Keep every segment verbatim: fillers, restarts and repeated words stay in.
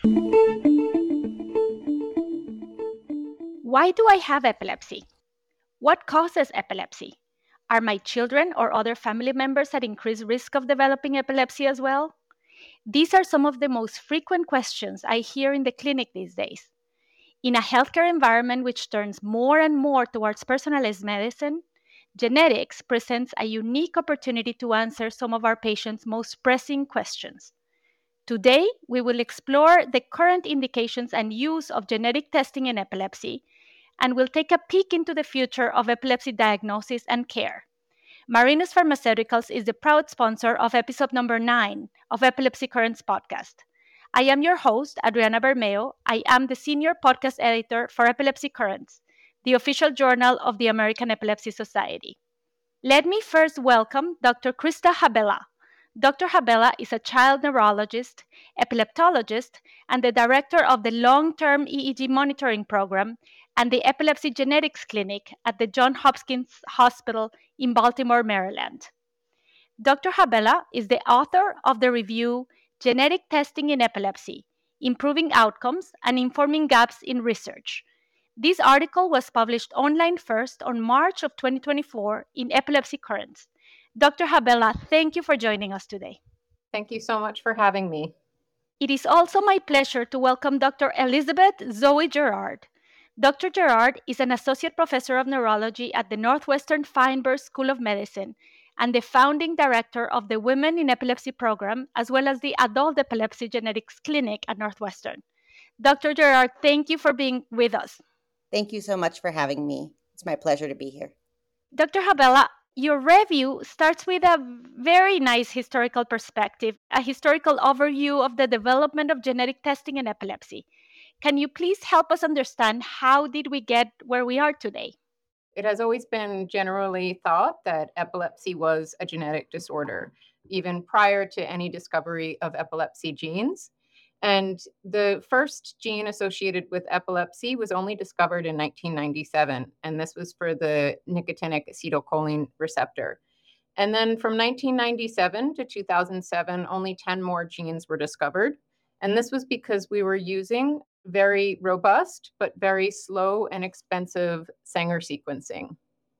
Why do I have epilepsy? What causes epilepsy? Are my children or other family members at increased risk of developing epilepsy as well? These are some of the most frequent questions I hear in the clinic these days. In a healthcare environment which turns more and more towards personalized medicine, genetics presents a unique opportunity to answer some of our patients' most pressing questions. Today, we will explore the current indications and use of genetic testing in epilepsy, and we'll take a peek into the future of epilepsy diagnosis and care. Marinus Pharmaceuticals is the proud sponsor of episode number nine of Epilepsy Currents podcast. I am your host, Adriana Bermeo. I am the senior podcast editor for Epilepsy Currents, the official journal of the American Epilepsy Society. Let me first welcome Doctor Krista Habela. Doctor Habela is a child neurologist, epileptologist, and the director of the long-term E E G monitoring program and the Epilepsy Genetics Clinic at the Johns Hopkins Hospital in Baltimore, Maryland. Doctor Habela is the author of the review Genetic Testing in Epilepsy, Improving Outcomes and Informing Gaps in Research. This article was published online first on March of twenty twenty-four in Epilepsy Currents. Doctor Habela, thank you for joining us today. Thank you so much for having me. It is also my pleasure to welcome Doctor Elizabeth Zoe Gerard. Doctor Gerard is an associate professor of neurology at the Northwestern Feinberg School of Medicine and the founding director of the Women in Epilepsy program, as well as the Adult Epilepsy Genetics Clinic at Northwestern. Doctor Gerard, thank you for being with us. Thank you so much for having me. It's my pleasure to be here. Doctor Habela, your review starts with a very nice historical perspective, a historical overview of the development of genetic testing in epilepsy. Can you please help us understand how did we get where we are today? It has always been generally thought that epilepsy was a genetic disorder, even prior to any discovery of epilepsy genes. And the first gene associated with epilepsy was only discovered in nineteen ninety-seven, and this was for the nicotinic acetylcholine receptor. And then from nineteen ninety-seven to two thousand seven, only ten more genes were discovered. And this was because we were using very robust, but very slow and expensive Sanger sequencing.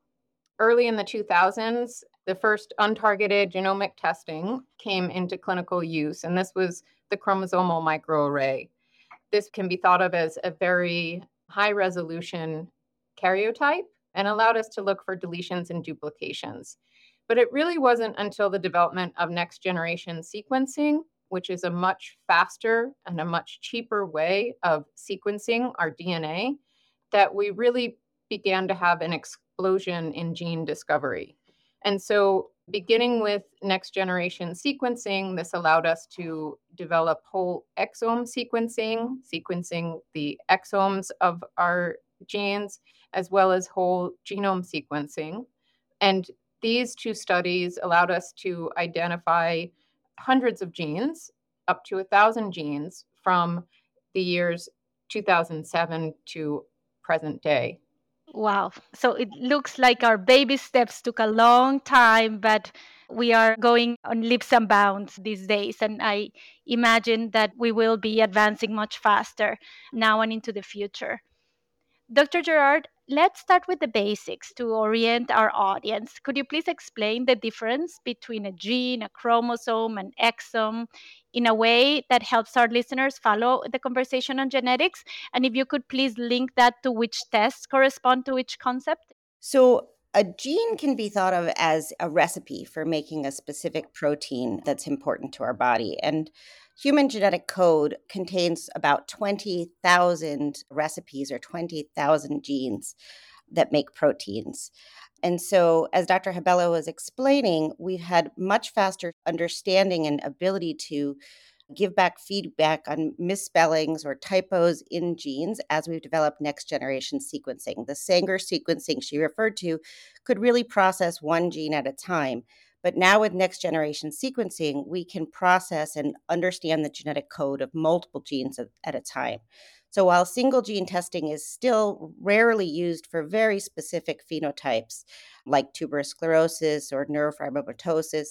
Early in the two thousands, the first untargeted genomic testing came into clinical use, and this was the chromosomal microarray. This can be thought of as a very high resolution karyotype and allowed us to look for deletions and duplications. But it really wasn't until the development of next generation sequencing, which is a much faster and a much cheaper way of sequencing our D N A, that we really began to have an explosion in gene discovery. And so beginning with next generation sequencing, this allowed us to develop whole exome sequencing, sequencing the exomes of our genes, as well as whole genome sequencing. And these two studies allowed us to identify hundreds of genes, up to a thousand genes from the years two thousand seven to present day. Wow. So it looks like our baby steps took a long time, but we are going on leaps and bounds these days. And I imagine that we will be advancing much faster now and into the future. Doctor Gerard, let's start with the basics to orient our audience. Could you please explain the difference between a gene, a chromosome, an exome in a way that helps our listeners follow the conversation on genetics? And if you could please link that to which tests correspond to which concept? So, a gene can be thought of as a recipe for making a specific protein that's important to our body. And human genetic code contains about twenty thousand recipes or twenty thousand genes that make proteins. And so, as Doctor Habela was explaining, we've had much faster understanding and ability to give back feedback on misspellings or typos in genes as we've developed next generation sequencing. The Sanger sequencing she referred to could really process one gene at a time. But now with next generation sequencing, we can process and understand the genetic code of multiple genes at, at a time. So while single gene testing is still rarely used for very specific phenotypes like tuberous sclerosis or neurofibromatosis,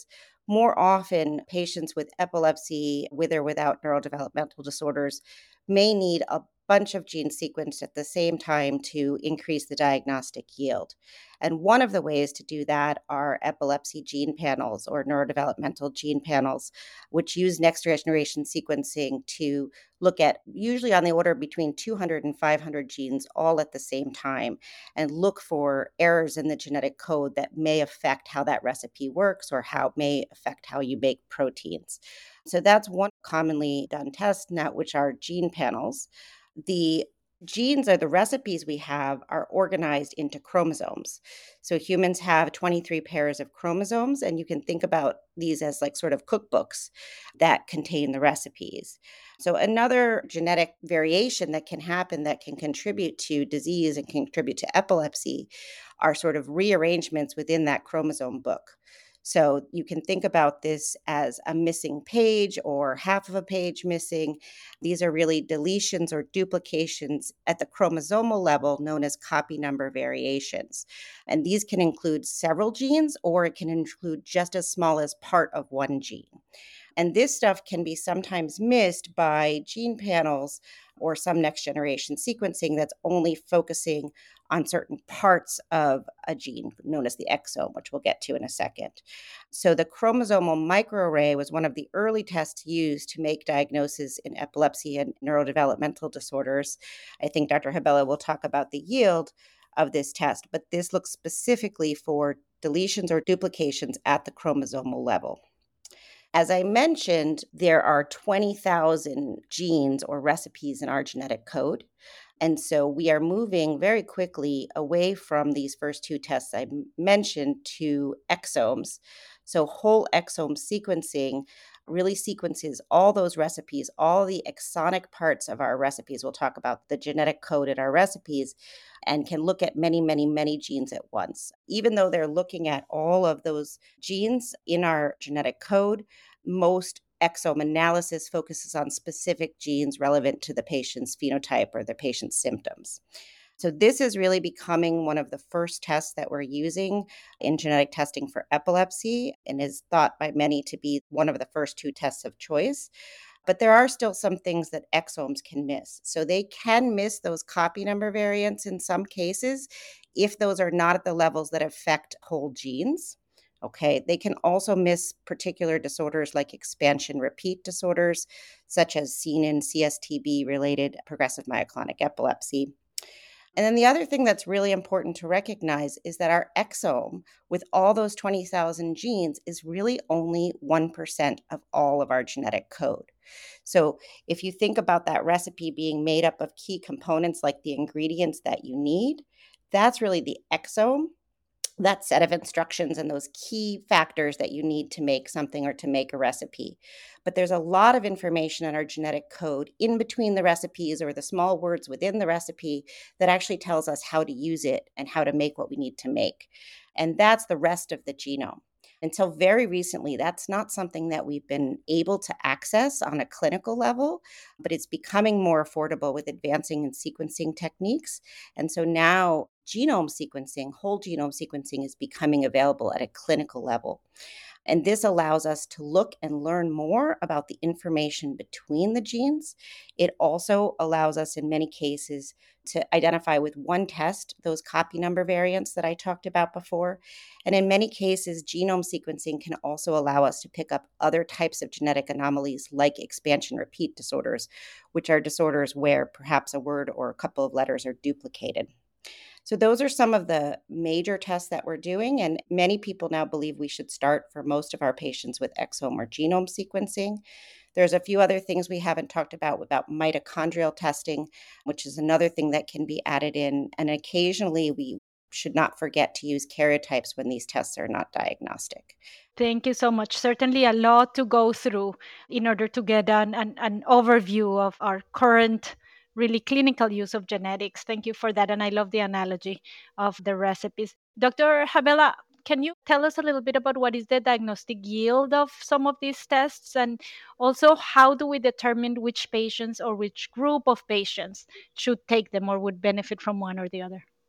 more often patients with epilepsy, with or without neurodevelopmental disorders, may need a bunch of genes sequenced at the same time to increase the diagnostic yield. And one of the ways to do that are epilepsy gene panels or neurodevelopmental gene panels, which use next generation sequencing to look at usually on the order between two hundred and five hundred genes all at the same time and look for errors in the genetic code that may affect how that recipe works or how it may affect how you make proteins. So that's one commonly done test, now, which are gene panels. The genes or the recipes we have are organized into chromosomes. So humans have twenty-three pairs of chromosomes, and you can think about these as like sort of cookbooks that contain the recipes. So another genetic variation that can happen that can contribute to disease and contribute to epilepsy are sort of rearrangements within that chromosome book. So you can think about this as a missing page or half of a page missing. These are really deletions or duplications at the chromosomal level known as copy number variations. And these can include several genes, or it can include just as small as part of one gene. And this stuff can be sometimes missed by gene panels or some next generation sequencing that's only focusing on certain parts of a gene known as the exome, which we'll get to in a second. So the chromosomal microarray was one of the early tests used to make diagnosis in epilepsy and neurodevelopmental disorders. I think Doctor Habela will talk about the yield of this test, but this looks specifically for deletions or duplications at the chromosomal level. As I mentioned, there are twenty thousand genes or recipes in our genetic code. And so we are moving very quickly away from these first two tests I mentioned to exomes. So whole exome sequencing really sequences all those recipes, all the exonic parts of our recipes. We'll talk about the genetic code in our recipes and can look at many, many, many genes at once. Even though they're looking at all of those genes in our genetic code, most exome analysis focuses on specific genes relevant to the patient's phenotype or the patient's symptoms. So this is really becoming one of the first tests that we're using in genetic testing for epilepsy and is thought by many to be one of the first two tests of choice. But there are still some things that exomes can miss. So they can miss those copy number variants in some cases if those are not at the levels that affect whole genes. Okay, they can also miss particular disorders like expansion repeat disorders, such as seen in C S T B related progressive myoclonic epilepsy. And then the other thing that's really important to recognize is that our exome, with all those twenty thousand genes, is really only one percent of all of our genetic code. So if you think about that recipe being made up of key components like the ingredients that you need, that's really the exome, that set of instructions and those key factors that you need to make something or to make a recipe. But there's a lot of information in our genetic code in between the recipes or the small words within the recipe that actually tells us how to use it and how to make what we need to make. And that's the rest of the genome. Until very recently, that's not something that we've been able to access on a clinical level, but it's becoming more affordable with advancing in sequencing techniques. And so now genome sequencing, whole genome sequencing is becoming available at a clinical level. And this allows us to look and learn more about the information between the genes. It also allows us, in many cases, to identify with one test those copy number variants that I talked about before. And in many cases, genome sequencing can also allow us to pick up other types of genetic anomalies like expansion repeat disorders, which are disorders where perhaps a word or a couple of letters are duplicated. So those are some of the major tests that we're doing, and many people now believe we should start for most of our patients with exome or genome sequencing. There's a few other things we haven't talked about, about mitochondrial testing, which is another thing that can be added in, and occasionally we should not forget to use karyotypes when these tests are not diagnostic. Thank you so much. Certainly a lot to go through in order to get an, an, an overview of our current really clinical use of genetics. Thank you for that. And I love the analogy of the recipes. Doctor Habela, can you tell us a little bit about what is the diagnostic yield of some of these tests? And also, how do we determine which patients or which group of patients should take them or would benefit from one or the other?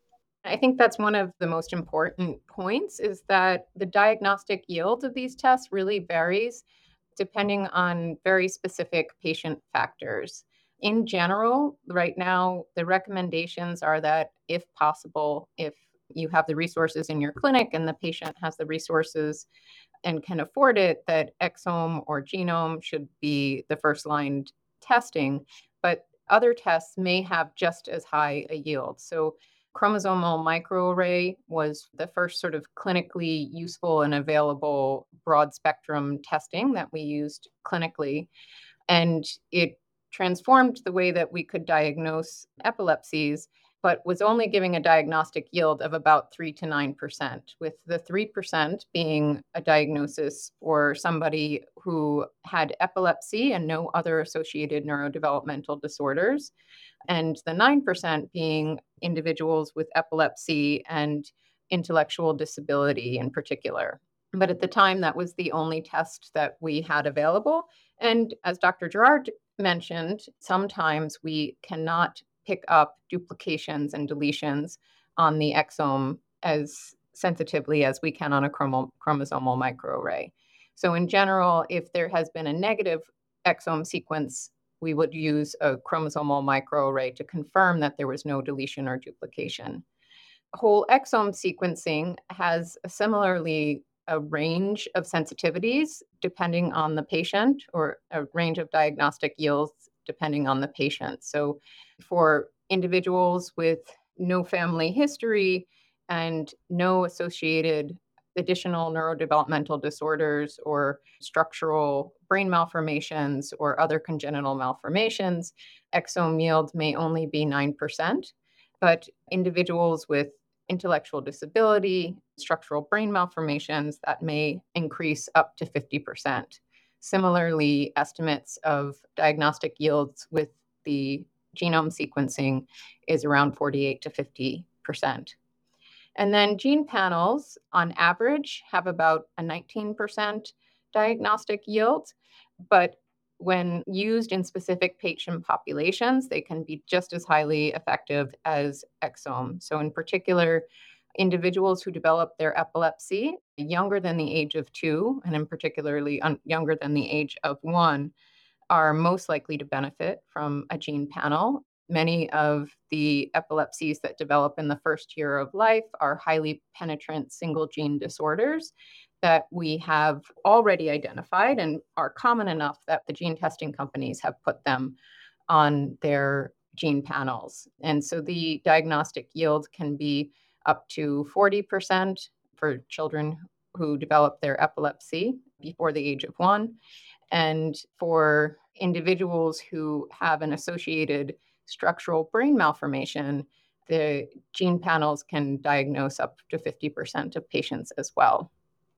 I think that's one of the most important points is that the diagnostic yield of these tests really varies depending on very specific patient factors. In general, right now, the recommendations are that if possible, if you have the resources in your clinic and the patient has the resources and can afford it, that exome or genome should be the first line testing. But other tests may have just as high a yield. So chromosomal microarray was the first sort of clinically useful and available broad spectrum testing that we used clinically. And it transformed the way that we could diagnose epilepsies, but was only giving a diagnostic yield of about three to nine percent, with the three percent being a diagnosis for somebody who had epilepsy and no other associated neurodevelopmental disorders, and the nine percent being individuals with epilepsy and intellectual disability in particular. But at the time, that was the only test that we had available. And as Doctor Gerard mentioned, sometimes we cannot pick up duplications and deletions on the exome as sensitively as we can on a chromo- chromosomal microarray. So in general, if there has been a negative exome sequence, we would use a chromosomal microarray to confirm that there was no deletion or duplication. Whole exome sequencing has a similarly a range of sensitivities depending on the patient, or a range of diagnostic yields depending on the patient. So for individuals with no family history and no associated additional neurodevelopmental disorders or structural brain malformations or other congenital malformations, exome yield may only be nine percent. But individuals with intellectual disability, structural brain malformations, that may increase up to fifty percent. Similarly, estimates of diagnostic yields with the genome sequencing is around forty-eight to fifty percent. And then gene panels, on average, have about a nineteen percent diagnostic yield, but when used in specific patient populations, they can be just as highly effective as exome. So in particular, individuals who develop their epilepsy younger than the age of two, and in particularly un- younger than the age of one, are most likely to benefit from a gene panel. Many of the epilepsies that develop in the first year of life are highly penetrant single gene disorders that we have already identified and are common enough that the gene testing companies have put them on their gene panels. And so the diagnostic yield can be up to forty percent for children who develop their epilepsy before the age of one. And for individuals who have an associated structural brain malformation, the gene panels can diagnose up to fifty percent of patients as well.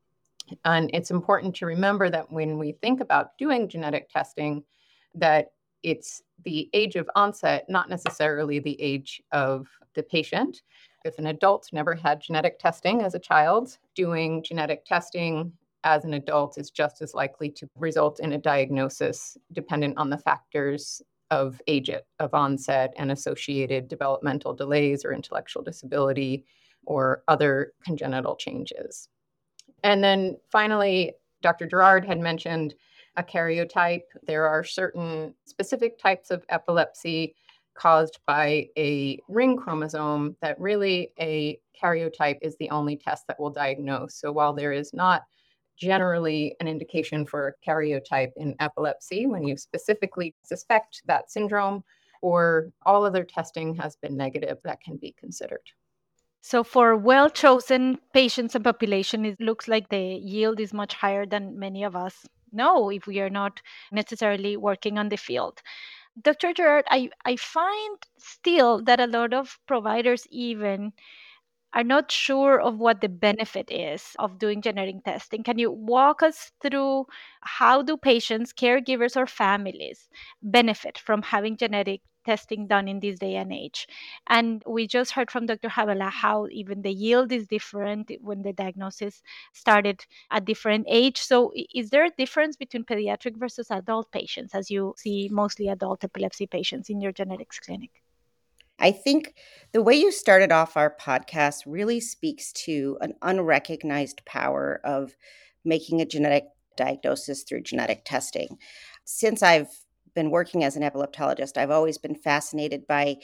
And it's important to remember that when we think about doing genetic testing, that it's the age of onset, not necessarily the age of the patient. If an adult never had genetic testing as a child, doing genetic testing as an adult is just as likely to result in a diagnosis dependent on the factors of age of onset and associated developmental delays or intellectual disability or other congenital changes. And then finally, Doctor Gerard had mentioned a karyotype. There are certain specific types of epilepsy caused by a ring chromosome that really a karyotype is the only test that will diagnose. So while there is not generally an indication for a karyotype in epilepsy, when you specifically suspect that syndrome, or all other testing has been negative, that can be considered. So for well-chosen patients and population, it looks like the yield is much higher than many of us know if we are not necessarily working on the field. Doctor Gerard, I, I find still that a lot of providers even are not sure of what the benefit is of doing genetic testing. Can you walk us through how do patients, caregivers, or families benefit from having genetic testing done in this day and age? And we just heard from Doctor Habela how even the yield is different when the diagnosis started at different age. So is there a difference between pediatric versus adult patients, as you see mostly adult epilepsy patients in your genetics clinic? I think the way you started off our podcast really speaks to an unrecognized power of making a genetic diagnosis through genetic testing. Since I've been working as an epileptologist, I've always been fascinated by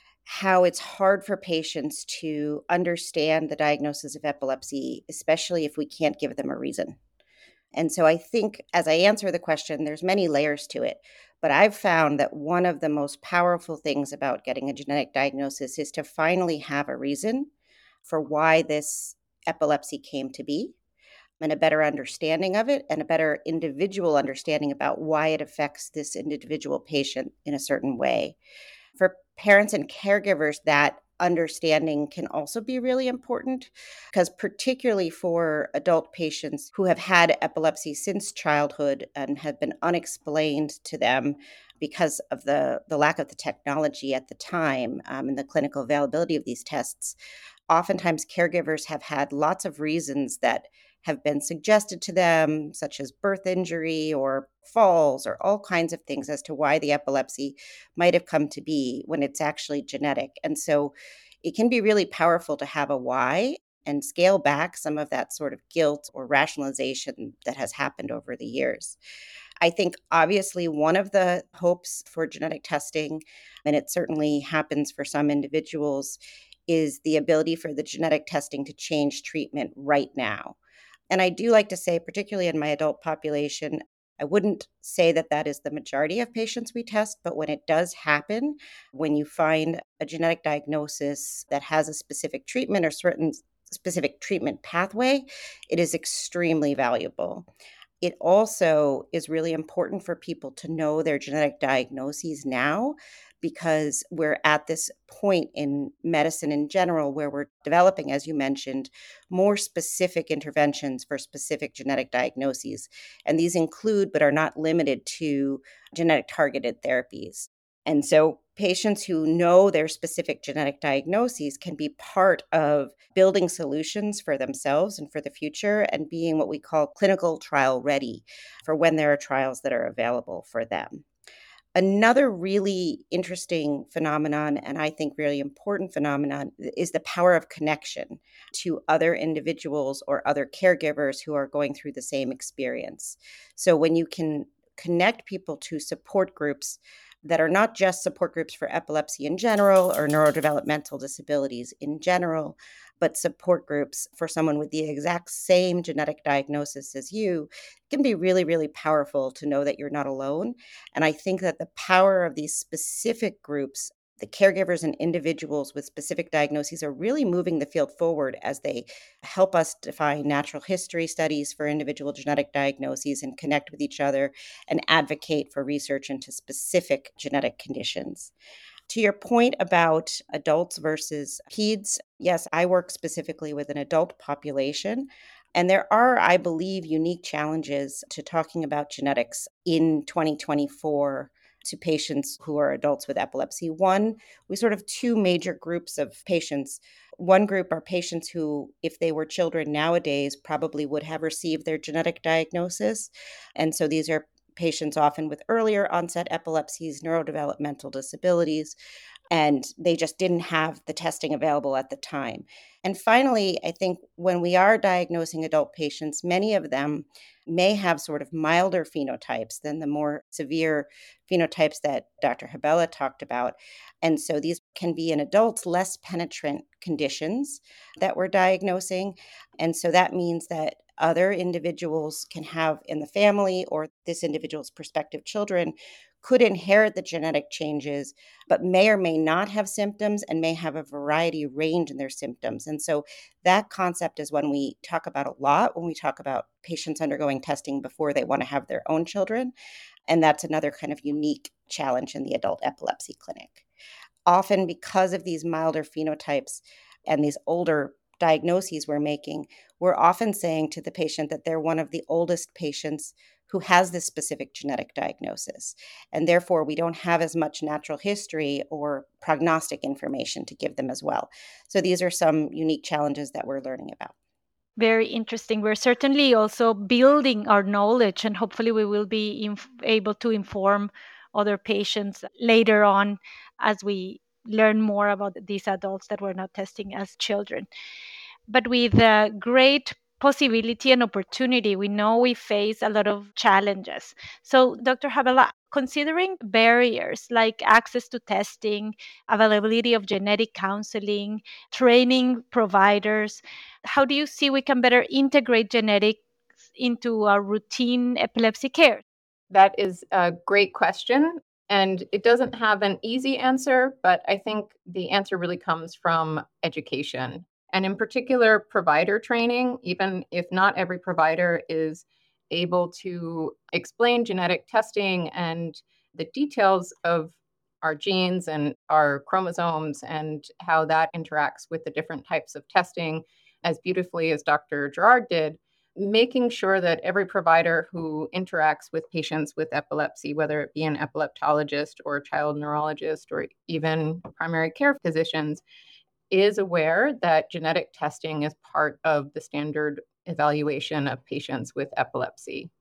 how it's hard for patients to understand the diagnosis of epilepsy, especially if we can't give them a reason. And so I think as I answer the question, there's many layers to it. But I've found that one of the most powerful things about getting a genetic diagnosis is to finally have a reason for why this epilepsy came to be, and a better understanding of it, and a better individual understanding about why it affects this individual patient in a certain way. For parents and caregivers, that understanding can also be really important because, particularly for adult patients who have had epilepsy since childhood and have been unexplained to them because of the, the lack of the technology at the time um, and the clinical availability of these tests, oftentimes caregivers have had lots of reasons that have been suggested to them, such as birth injury or falls or all kinds of things as to why the epilepsy might have come to be when it's actually genetic. And so it can be really powerful to have a why and scale back some of that sort of guilt or rationalization that has happened over the years. I think obviously one of the hopes for genetic testing, and it certainly happens for some individuals, is the ability for the genetic testing to change treatment right now. And I do like to say, particularly in my adult population, I wouldn't say that that is the majority of patients we test, but when it does happen, when you find a genetic diagnosis that has a specific treatment or certain specific treatment pathway, it is extremely valuable. It also is really important for people to know their genetic diagnoses now, because we're at this point in medicine in general where we're developing, as you mentioned, more specific interventions for specific genetic diagnoses. And these include, but are not limited to, genetic targeted therapies. And so patients who know their specific genetic diagnoses can be part of building solutions for themselves and for the future and being what we call clinical trial ready for when there are trials that are available for them. Another really interesting phenomenon, and I think really important phenomenon, is the power of connection to other individuals or other caregivers who are going through the same experience. So when you can connect people to support groups that are not just support groups for epilepsy in general or neurodevelopmental disabilities in general, but support groups for someone with the exact same genetic diagnosis as you, it can be really, really powerful to know that you're not alone. And I think that the power of these specific groups, the caregivers and individuals with specific diagnoses, are really moving the field forward as they help us define natural history studies for individual genetic diagnoses and connect with each other and advocate for research into specific genetic conditions. To your point about adults versus peds, yes, I work specifically with an adult population. And there are, I believe, unique challenges to talking about genetics in twenty twenty-four to patients who are adults with epilepsy. One, we sort of two major groups of patients. One group are patients who, if they were children nowadays, probably would have received their genetic diagnosis. And so these are patients often with earlier onset epilepsies, neurodevelopmental disabilities, and they just didn't have the testing available at the time. And finally, I think when we are diagnosing adult patients, many of them may have sort of milder phenotypes than the more severe phenotypes that Doctor Habela talked about. And so these can be in adults less penetrant conditions that we're diagnosing. And so that means that other individuals can have in the family, or this individual's prospective children could inherit the genetic changes, but may or may not have symptoms and may have a variety range in their symptoms. And so that concept is one we talk about a lot when we talk about patients undergoing testing before they want to have their own children. And that's another kind of unique challenge in the adult epilepsy clinic. Often because of these milder phenotypes and these older diagnoses we're making, we're often saying to the patient that they're one of the oldest patients who has this specific genetic diagnosis. And therefore, we don't have as much natural history or prognostic information to give them as well. So these are some unique challenges that we're learning about. Very interesting. We're certainly also building our knowledge, and hopefully we will be inf- able to inform other patients later on as we learn more about these adults that we're not testing as children. But with a great possibility and opportunity, we know we face a lot of challenges. So, Doctor Habela, considering barriers like access to testing, availability of genetic counseling, training providers, how do you see we can better integrate genetics into our routine epilepsy care? That is a great question. And it doesn't have an easy answer, but I think the answer really comes from education. And in particular, provider training, even if not every provider is able to explain genetic testing and the details of our genes and our chromosomes and how that interacts with the different types of testing as beautifully as Doctor Gerard did, making sure that every provider who interacts with patients with epilepsy, whether it be an epileptologist or a child neurologist or even primary care physicians, is aware that genetic testing is part of the standard evaluation of patients with epilepsy.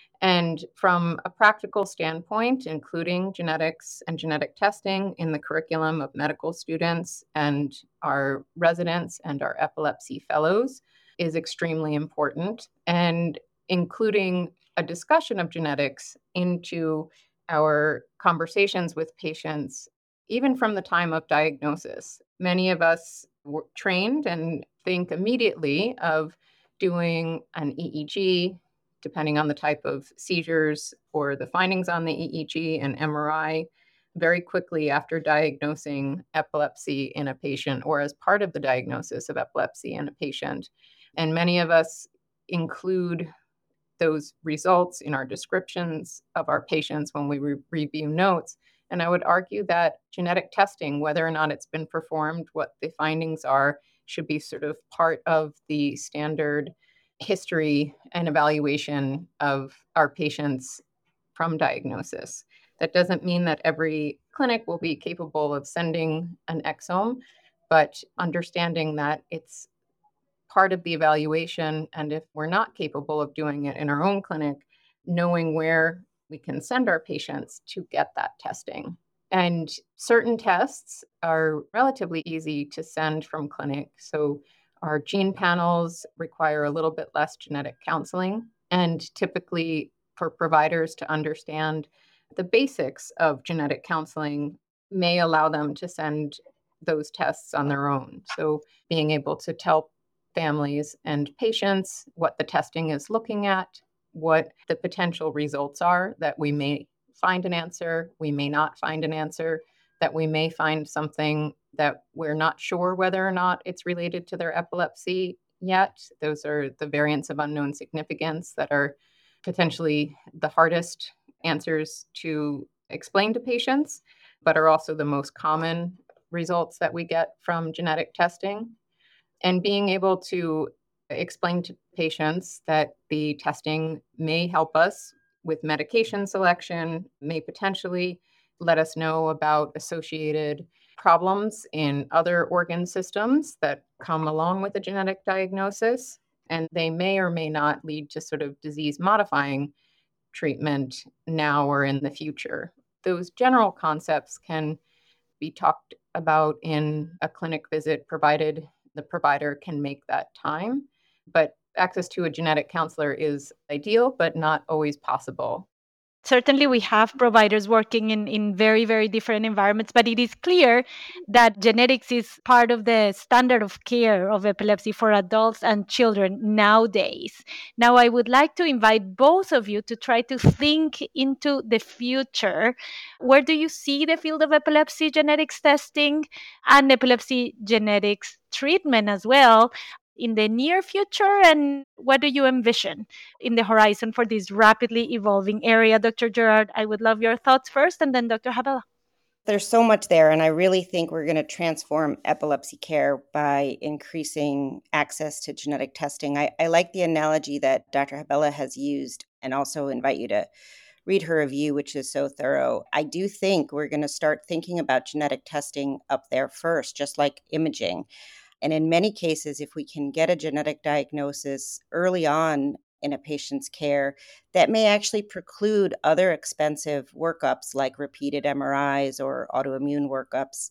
And from a practical standpoint, including genetics and genetic testing in the curriculum of medical students and our residents and our epilepsy fellows is extremely important. And including a discussion of genetics into our conversations with patients, even from the time of diagnosis. Many of us were trained and think immediately of doing an E E G, depending on the type of seizures or the findings on the E E G and M R I, very quickly after diagnosing epilepsy in a patient or as part of the diagnosis of epilepsy in a patient. And many of us include those results in our descriptions of our patients when we re- review notes. And I would argue that genetic testing, whether or not it's been performed, what the findings are, should be sort of part of the standard history and evaluation of our patients from diagnosis. That doesn't mean that every clinic will be capable of sending an exome, but understanding that it's part of the evaluation. And if we're not capable of doing it in our own clinic, knowing where we can send our patients to get that testing. And certain tests are relatively easy to send from clinic. So our gene panels require a little bit less genetic counseling. And typically, for providers to understand the basics of genetic counseling may allow them to send those tests on their own. So being able to tell families and patients what the testing is looking at, what the potential results are, that we may find an answer, we may not find an answer, that we may find something that we're not sure whether or not it's related to their epilepsy yet. Those are the variants of unknown significance that are potentially the hardest answers to explain to patients, but are also the most common results that we get from genetic testing. And being able to explain to patients that the testing may help us with medication selection, may potentially let us know about associated problems in other organ systems that come along with a genetic diagnosis. And they may or may not lead to sort of disease modifying treatment now or in the future. Those general concepts can be talked about in a clinic visit, provided the provider can make that time. But access to a genetic counselor is ideal, but not always possible. Certainly, we have providers working in, in very, very different environments, but it is clear that genetics is part of the standard of care of epilepsy for adults and children nowadays. Now, I would like to invite both of you to try to think into the future. Where do you see the field of epilepsy genetics testing and epilepsy genetics treatment as well in the near future, and what do you envision in the horizon for this rapidly evolving area? Doctor Gerard, I would love your thoughts first, and then Doctor Habela. There's so much there, and I really think we're going to transform epilepsy care by increasing access to genetic testing. I, I like the analogy that Doctor Habela has used, and also invite you to read her review, which is so thorough. I do think we're going to start thinking about genetic testing up there first, just like imaging. And in many cases, if we can get a genetic diagnosis early on in a patient's care, that may actually preclude other expensive workups like repeated M R Is or autoimmune workups.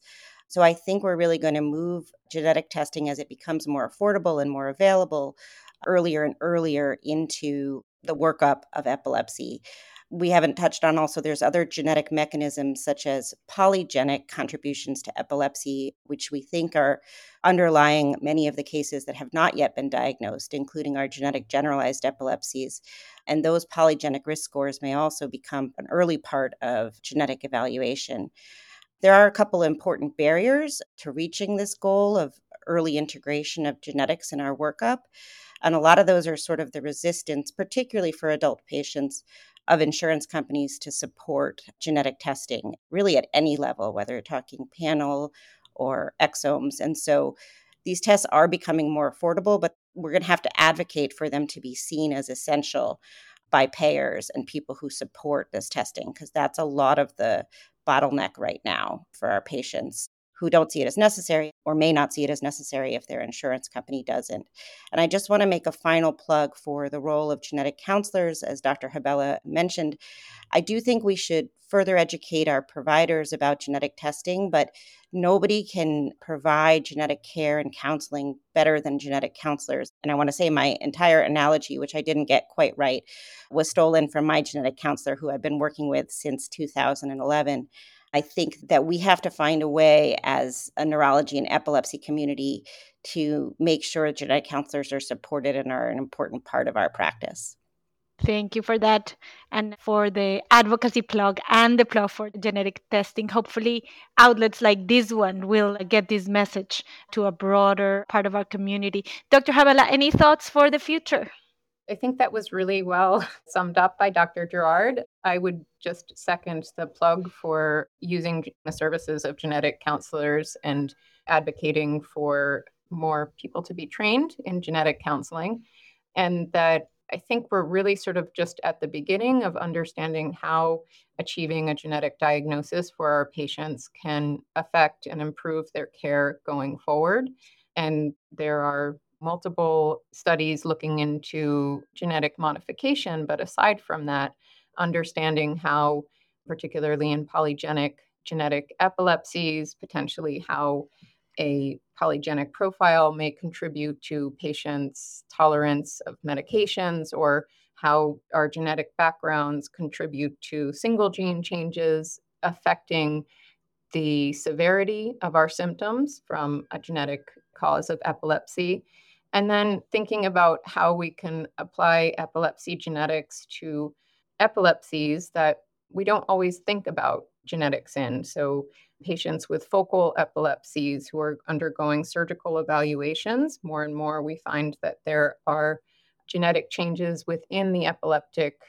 So I think we're really going to move genetic testing as it becomes more affordable and more available earlier and earlier into the workup of epilepsy. We haven't touched on also there's other genetic mechanisms such as polygenic contributions to epilepsy, which we think are underlying many of the cases that have not yet been diagnosed, including our genetic generalized epilepsies. And those polygenic risk scores may also become an early part of genetic evaluation. There are a couple important barriers to reaching this goal of early integration of genetics in our workup. And a lot of those are sort of the resistance, particularly for adult patients, of insurance companies to support genetic testing, really at any level, whether you're talking panel or exomes. And so these tests are becoming more affordable, but we're going to have to advocate for them to be seen as essential by payers and people who support this testing, because that's a lot of the bottleneck right now for our patients who don't see it as necessary or may not see it as necessary if their insurance company doesn't. And I just want to make a final plug for the role of genetic counselors, as Doctor Habela mentioned. I do think we should further educate our providers about genetic testing, but nobody can provide genetic care and counseling better than genetic counselors. And I want to say my entire analogy, which I didn't get quite right, was stolen from my genetic counselor who I've been working with since two thousand eleven. I think that we have to find a way as a neurology and epilepsy community to make sure genetic counselors are supported and are an important part of our practice. Thank you for that and for the advocacy plug and the plug for genetic testing. Hopefully, outlets like this one will get this message to a broader part of our community. Doctor Habela, any thoughts for the future? I think that was really well summed up by Doctor Gerard. I would just second the plug for using the services of genetic counselors and advocating for more people to be trained in genetic counseling. And that I think we're really sort of just at the beginning of understanding how achieving a genetic diagnosis for our patients can affect and improve their care going forward. And there are multiple studies looking into genetic modification, but aside from that, understanding how, particularly in polygenic genetic epilepsies, potentially how a polygenic profile may contribute to patients' tolerance of medications, or how our genetic backgrounds contribute to single gene changes affecting the severity of our symptoms from a genetic cause of epilepsy. And then thinking about how we can apply epilepsy genetics to epilepsies that we don't always think about genetics in. So patients with focal epilepsies who are undergoing surgical evaluations, more and more we find that there are genetic changes within the epileptic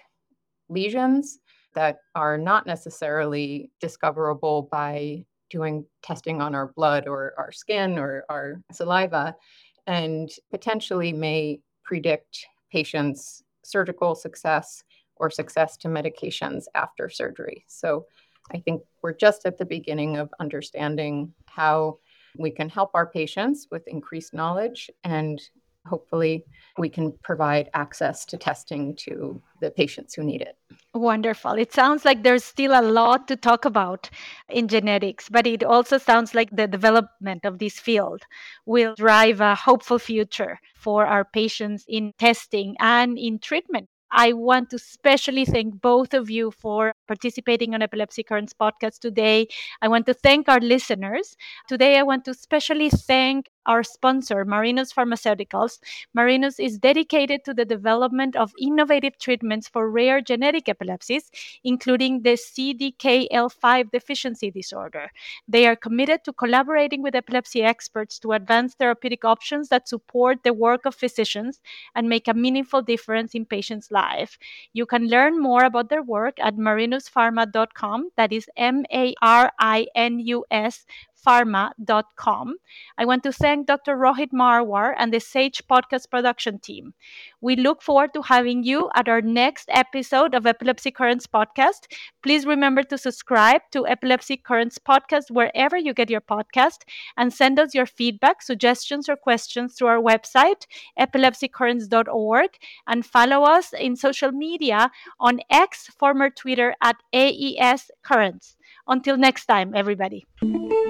lesions that are not necessarily discoverable by doing testing on our blood or our skin or our saliva, and potentially may predict patients' surgical success or success to medications after surgery. So I think we're just at the beginning of understanding how we can help our patients with increased knowledge, and hopefully we can provide access to testing to the patients who need it. Wonderful. It sounds like there's still a lot to talk about in genetics, but it also sounds like the development of this field will drive a hopeful future for our patients in testing and in treatment. I want to especially thank both of you for participating on Epilepsy Currents podcast today. I want to thank our listeners. Today, I want to especially thank our sponsor, Marinus Pharmaceuticals. Marinus is dedicated to the development of innovative treatments for rare genetic epilepsies, including the C D K L five deficiency disorder. They are committed to collaborating with epilepsy experts to advance therapeutic options that support the work of physicians and make a meaningful difference in patients' lives. You can learn more about their work at marinus pharma dot com. That is M A R I N U S pharma dot com. I want to thank Doctor Rohit Marwar and the Sage Podcast production team. We look forward to having you at our next episode of Epilepsy Currents podcast. Please remember to subscribe to Epilepsy Currents podcast wherever you get your podcast, and send us your feedback, suggestions, or questions through our website, epilepsy currents dot org, and follow us in social media on X, former Twitter, at A E S Currents. Until next time, everybody.